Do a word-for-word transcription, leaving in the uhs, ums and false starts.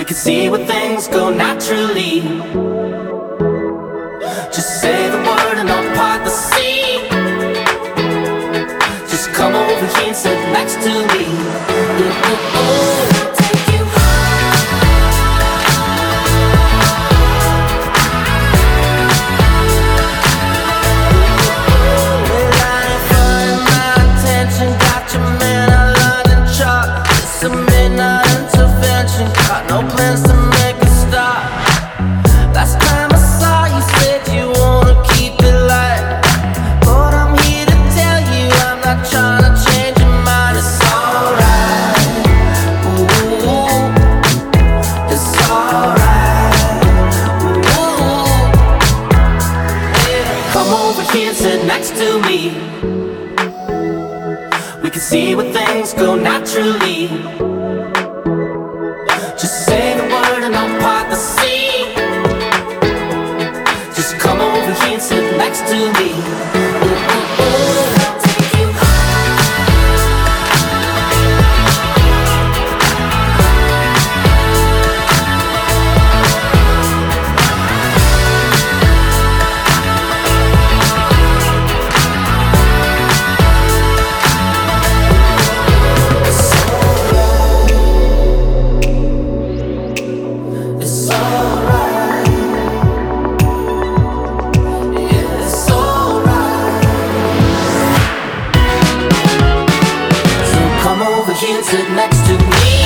can see where things go naturally. Just say the word and I'll part the sea. Just come over here and sit next to me. Ooh, ooh, ooh. No plans to make a stop. Last time I saw you said you wanna keep it light, but I'm here to tell you I'm not trying to change your mind. It's alright, ooh, it's alright, ooh, yeah. Come over here and sit next to me. We can see where things go naturally. Just say the word and I'll part the sea. Just come over here and sit next to me. Ooh, ooh, ooh. I'll take you here and sit next to me.